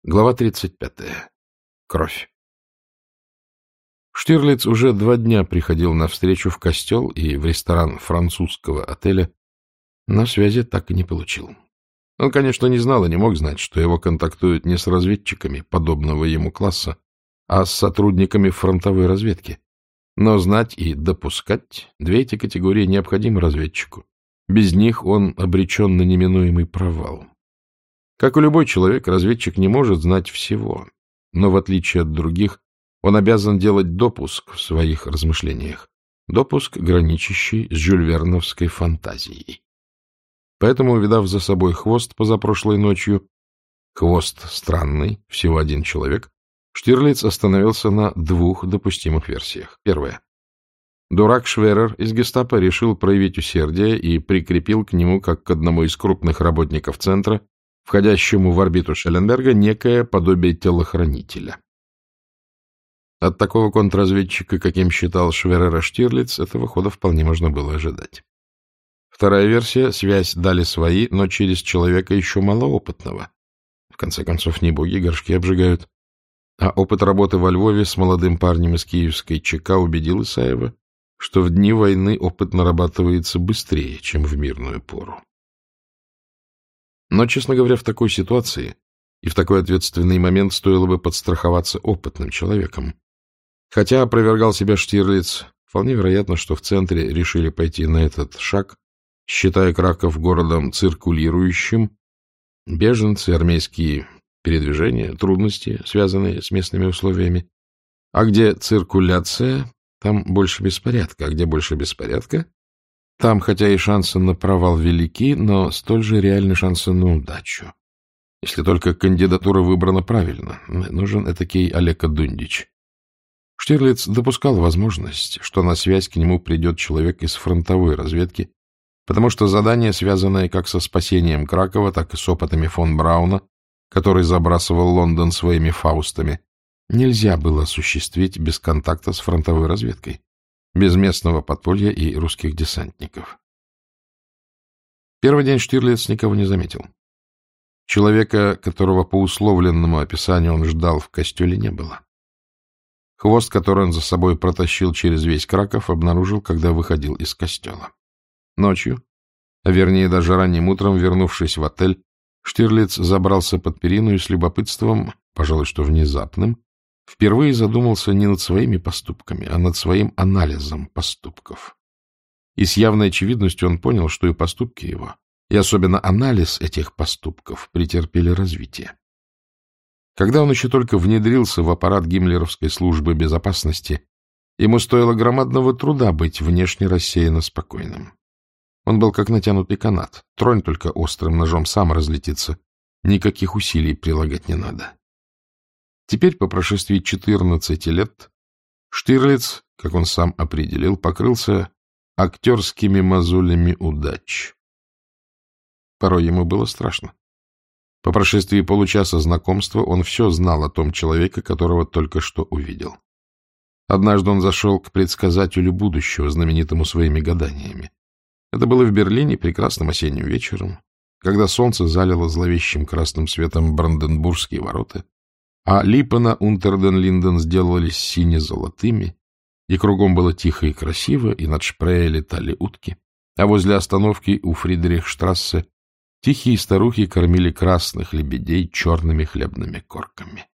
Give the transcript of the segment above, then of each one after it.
Глава 35. Кровь. Штирлиц уже 2 дня приходил на встречу в костел и в ресторан французского отеля, но связи так и не получил. Он, конечно, не знал и не мог знать, что его контактуют не с разведчиками подобного ему класса, а с сотрудниками фронтовой разведки. Но знать и допускать — 2 эти категории необходимы разведчику. Без них он обречен на неминуемый провал. Как и любой человек, разведчик не может знать всего, но, в отличие от других, он обязан делать допуск в своих размышлениях, допуск, граничащий с жюльверновской фантазией. Поэтому, увидав за собой хвост позапрошлой ночью, хвост странный, всего 1 человек, Штирлиц остановился на 2 допустимых версиях. Первая. Дурак Шверер из гестапо решил проявить усердие и прикрепил к нему, как к одному из крупных работников центра, входящему в орбиту Шелленберга, некое подобие телохранителя. От такого контрразведчика, каким считал Шверера Штирлиц, этого хода вполне можно было ожидать. Вторая версия — связь дали свои, но через человека еще малоопытного. В конце концов, не боги горшки обжигают. А опыт работы во Львове с молодым парнем из киевской ЧК убедил Исаева, что в дни войны опыт нарабатывается быстрее, чем в мирную пору. Но, честно говоря, в такой ситуации и в такой ответственный момент стоило бы подстраховаться опытным человеком. Хотя опровергал себя Штирлиц, вполне вероятно, что в центре решили пойти на этот шаг, считая Краков городом циркулирующим. Беженцы, армейские передвижения, трудности, связанные с местными условиями. А где циркуляция, там больше беспорядка. А где больше беспорядка, там, хотя и шансы на провал велики, но столь же реальны шансы на удачу. Если только кандидатура выбрана правильно. Нужен этакий Олег Дундич. Штирлиц допускал возможность, что на связь к нему придет человек из фронтовой разведки, потому что задание, связанное как со спасением Кракова, так и с опытами фон Брауна, который забрасывал Лондон своими фаустами, нельзя было осуществить без контакта с фронтовой разведкой, без местного подполья и русских десантников. Первый день Штирлиц никого не заметил. Человека, которого по условленному описанию он ждал в костеле, не было. Хвост, который он за собой протащил через весь Краков, обнаружил, когда выходил из костела. Ночью, а вернее даже ранним утром, вернувшись в отель, Штирлиц забрался под перину и с любопытством, пожалуй, что внезапным, впервые задумался не над своими поступками, а над своим анализом поступков. И с явной очевидностью он понял, что и поступки его, и особенно анализ этих поступков претерпели развитие. Когда он еще только внедрился в аппарат гиммлеровской службы безопасности, ему стоило громадного труда быть внешне рассеянно спокойным. Он был как натянутый канат, тронь только острым ножом, сам разлетится, никаких усилий прилагать не надо. Теперь, по прошествии 14 лет, Штирлиц, как он сам определил, покрылся актерскими мозолями удач. Порой ему было страшно. По прошествии получаса знакомства он все знал о том человеке, которого только что увидел. Однажды он зашел к предсказателю будущего, знаменитому своими гаданиями. Это было в Берлине прекрасным осенним вечером, когда солнце залило зловещим красным светом Бранденбургские ворота, а Липпена Унтерден-Линден сделались сине-золотыми, и кругом было тихо и красиво, и над Шпрее летали утки, а возле остановки у Фридрихштрассе тихие старухи кормили красных лебедей черными хлебными корками.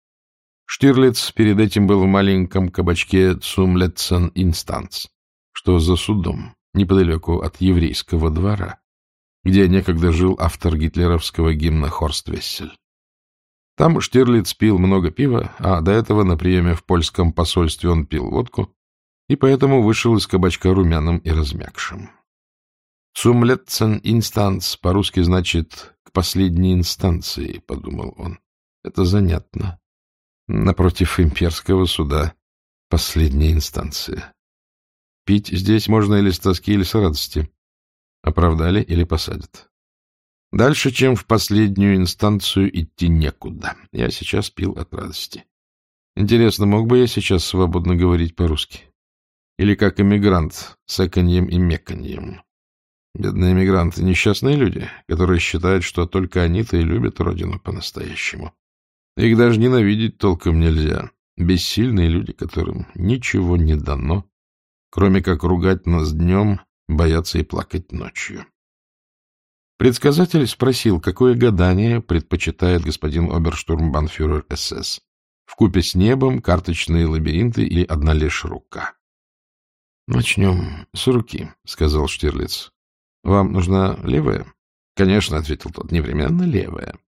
Штирлиц перед этим был в маленьком кабачке «Zum letzten Instanz», что за судом, неподалеку от еврейского двора, где некогда жил автор гитлеровского гимна Хорст Вессель. Там Штирлиц пил много пива, а до этого на приеме в польском посольстве он пил водку, и поэтому вышел из кабачка румяным и размякшим. «Zum letzten Instanz» по-русски значит «к последней инстанции», — подумал он. Это занятно. Напротив имперского суда последняя инстанция. Пить здесь можно или с тоски, или с радости. Оправдали или посадят. Дальше, чем в последнюю инстанцию, идти некуда. Я сейчас пил от радости. Интересно, мог бы я сейчас свободно говорить по-русски? Или как эмигрант, с эканьем и меканьем? Бедные эмигранты — несчастные люди, которые считают, что только они-то и любят родину по-настоящему. Их даже ненавидеть толком нельзя. Бессильные люди, которым ничего не дано, кроме как ругать нас днем, бояться и плакать ночью. Предсказатель спросил, какое гадание предпочитает господин оберштурмбанфюрер СС. Вкупе с небом, карточные лабиринты или одна лишь рука. — Начнем с руки, — сказал Штирлиц. — Вам нужна левая? — Конечно, — ответил тот, — непременно левая.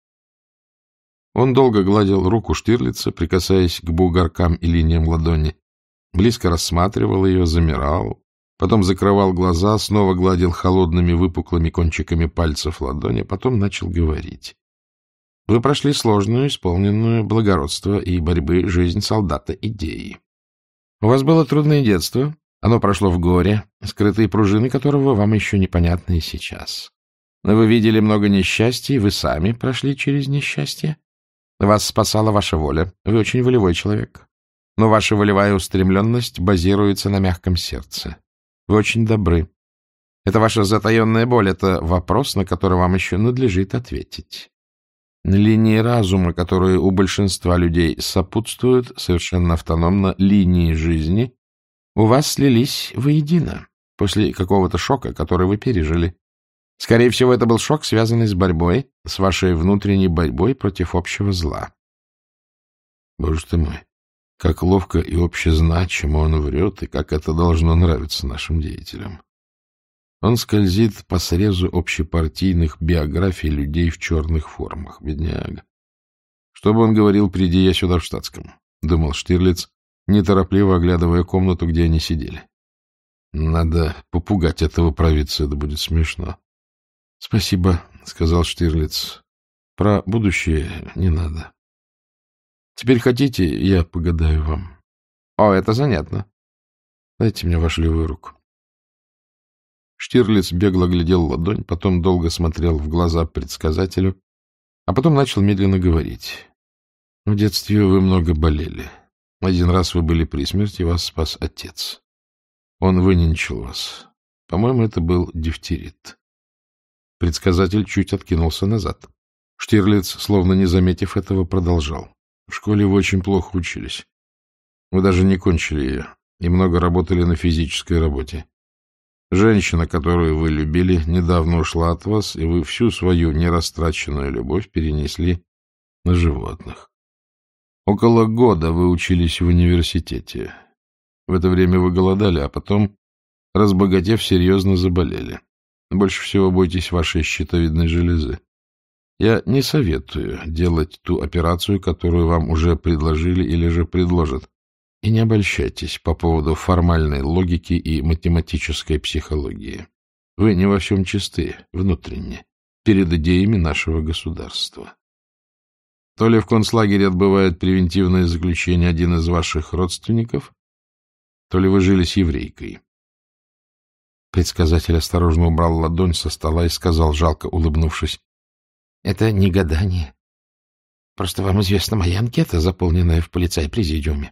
Он долго гладил руку Штирлица, прикасаясь к бугоркам и линиям ладони. Близко рассматривал ее, замирал, потом закрывал глаза, снова гладил холодными выпуклыми кончиками пальцев ладони, потом начал говорить. Вы прошли сложную, исполненную благородства и борьбы жизнь солдата идеи. У вас было трудное детство, оно прошло в горе, скрытые пружины которого вам еще непонятны и сейчас. Но вы видели много несчастий, вы сами прошли через несчастье. Вас спасала ваша воля, вы очень волевой человек. Но ваша волевая устремленность базируется на мягком сердце. Вы очень добры. Это ваша затаенная боль, это вопрос, на который вам еще надлежит ответить. Линии разума, которые у большинства людей сопутствуют совершенно автономно линии жизни, у вас слились воедино после какого-то шока, который вы пережили. Скорее всего, это был шок, связанный с борьбой, с вашей внутренней борьбой против общего зла. Боже ты мой, как ловко и общезначимо он врет, и как это должно нравиться нашим деятелям. Он скользит по срезу общепартийных биографий людей в черных формах, бедняга. Что бы он говорил, приди я сюда в штатском, — думал Штирлиц, неторопливо оглядывая комнату, где они сидели. Надо попугать этого провидца, это будет смешно. — Спасибо, — сказал Штирлиц. — Про будущее не надо. Теперь хотите, я погадаю вам? — О, это занятно. Дайте мне вашу левую руку. Штирлиц бегло глядел ладонь, потом долго смотрел в глаза предсказателю, а потом начал медленно говорить. — В детстве вы много болели. Один раз вы были при смерти, вас спас отец. Он выненчил вас. По-моему, это был дифтерит. Предсказатель чуть откинулся назад. Штирлиц, словно не заметив этого, продолжал. В школе вы очень плохо учились. Вы даже не кончили ее и много работали на физической работе. Женщина, которую вы любили, недавно ушла от вас, и вы всю свою нерастраченную любовь перенесли на животных. Около года вы учились в университете. В это время вы голодали, а потом, разбогатев, серьезно заболели. Больше всего бойтесь вашей щитовидной железы. Я не советую делать ту операцию, которую вам уже предложили или же предложат. И не обольщайтесь по поводу формальной логики и математической психологии. Вы не во всем чисты, внутренне, перед идеями нашего государства. То ли в концлагере отбывает превентивное заключение один из ваших родственников, то ли вы жили с еврейкой. Предсказатель осторожно убрал ладонь со стола и сказал, жалко улыбнувшись, — Это не гадание. Просто вам известна моя анкета, заполненная в полицай-президиуме.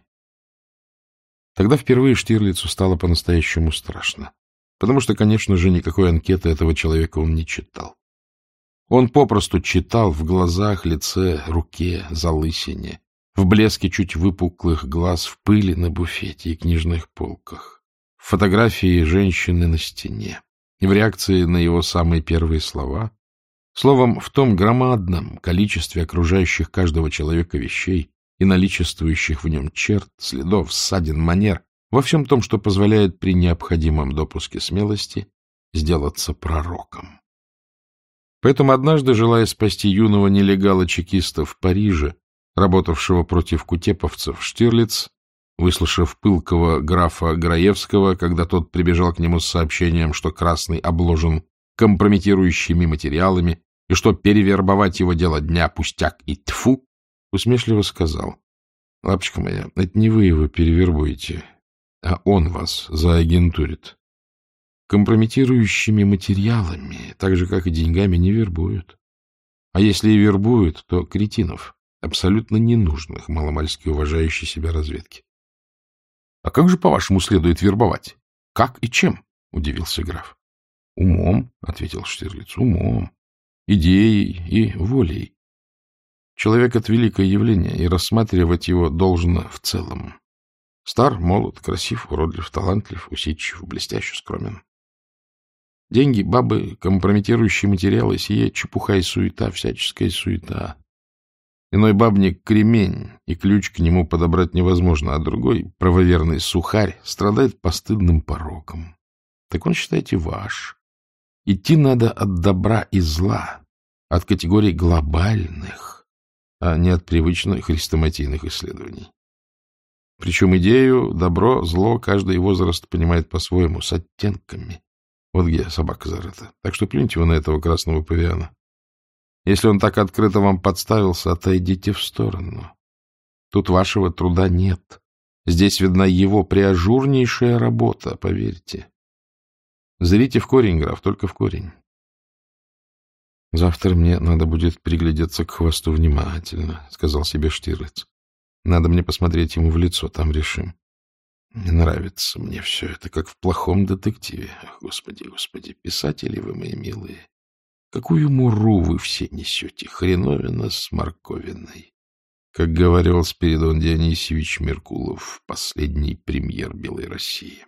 Тогда впервые Штирлицу стало по-настоящему страшно, потому что, конечно же, никакой анкеты этого человека он не читал. Он попросту читал в глазах, лице, руке, залысине, в блеске чуть выпуклых глаз, в пыли на буфете и книжных полках, в фотографии женщины на стене, и в реакции на его самые первые слова, словом, в том громадном количестве окружающих каждого человека вещей и наличествующих в нем черт, следов, ссадин, манер, во всем том, что позволяет при необходимом допуске смелости сделаться пророком. Поэтому однажды, желая спасти юного нелегала-чекиста в Париже, работавшего против кутеповцев, Штирлиц, выслушав пылкого графа Граевского, когда тот прибежал к нему с сообщением, что Красный обложен компрометирующими материалами и что перевербовать его дело дня пустяк и тьфу, усмешливо сказал: — Лапочка моя, это не вы его перевербуете, а он вас заагентурит. Компрометирующими материалами, так же, как и деньгами, не вербуют. А если и вербуют, то кретинов, абсолютно ненужных маломальски уважающей себя разведки. — А как же, по-вашему, следует вербовать? Как и чем? — удивился граф. — Умом, — ответил Штирлиц, — умом, идеей и волей. Человек — это великое явление, и рассматривать его должно в целом. Стар, молод, красив, уродлив, талантлив, усидчив, блестяще скромен. Деньги, бабы, компрометирующие материалы — сие чепуха и суета, всяческая суета. Иной бабник — кремень, и ключ к нему подобрать невозможно, а другой, правоверный сухарь, страдает постыдным пороком. Так он, считайте, ваш. Идти надо от добра и зла, от категорий глобальных, а не от привычных хрестоматийных исследований. Причем идею добро, зло каждый возраст понимает по-своему, с оттенками. Вот где собака зарыта. Так что плюньте вы на этого красного павиана. Если он так открыто вам подставился, отойдите в сторону. Тут вашего труда нет. Здесь видна его преажурнейшая работа, поверьте. Зрите в корень, граф, только в корень. Завтра мне надо будет приглядеться к хвосту внимательно, — сказал себе Штирлиц. Надо мне посмотреть ему в лицо, там решим. Не нравится мне все это, как в плохом детективе. Ах, Господи, Господи, писатели вы мои милые. Какую муру вы все несете, хреновина с морковиной. Как говорил Спиридон Дионисьевич Меркулов, последний премьер Белой России.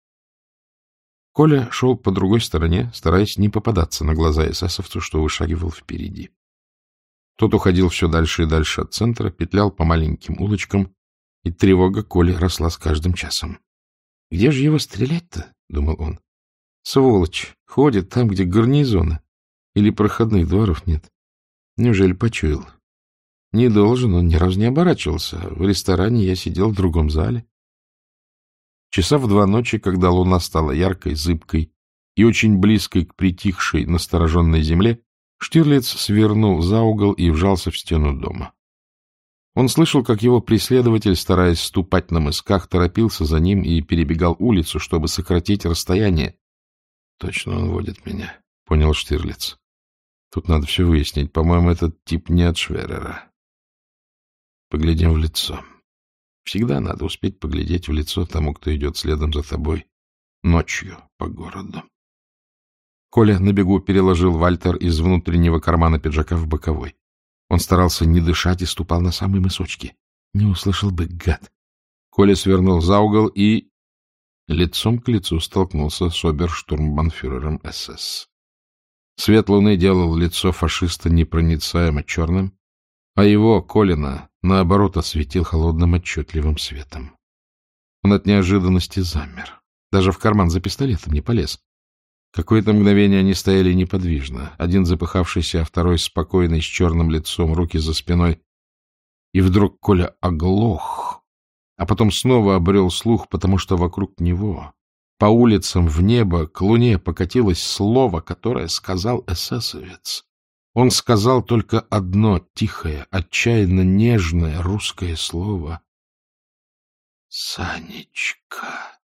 Коля шел по другой стороне, стараясь не попадаться на глаза эсэсовцу, что вышагивал впереди. Тот уходил все дальше и дальше от центра, петлял по маленьким улочкам, и тревога Коли росла с каждым часом. — Где же его стрелять-то? — думал он. — Сволочь! Ходит там, где гарнизона. Или проходных дворов нет. Неужели почуял? Не должен, он ни разу не оборачивался. В ресторане я сидел в другом зале. Часа в 2 ночи, когда луна стала яркой, зыбкой и очень близкой к притихшей, настороженной земле, Штирлиц свернул за угол и вжался в стену дома. Он слышал, как его преследователь, стараясь ступать на мысках, торопился за ним и перебегал улицу, чтобы сократить расстояние. — Точно он водит меня, — понял Штирлиц. Тут надо все выяснить. По-моему, этот тип не от Шверера. Поглядим в лицо. Всегда надо успеть поглядеть в лицо тому, кто идет следом за тобой ночью по городу. Коля на бегу переложил Вальтер из внутреннего кармана пиджака в боковой. Он старался не дышать и ступал на самые мысочки. Не услышал бы, гад. Коля свернул за угол и лицом к лицу столкнулся с оберштурмбанфюрером СС. Свет луны делал лицо фашиста непроницаемо черным, а его, Колина, наоборот, осветил холодным отчетливым светом. Он от неожиданности замер. Даже в карман за пистолетом не полез. Какое-то мгновение они стояли неподвижно, один запыхавшийся, а второй спокойный, с черным лицом, руки за спиной. И вдруг Коля оглох, а потом снова обрел слух, потому что вокруг него, по улицам в небо, к луне покатилось слово, которое сказал эсэсовец. Он сказал только одно тихое, отчаянно нежное русское слово. — Санечка.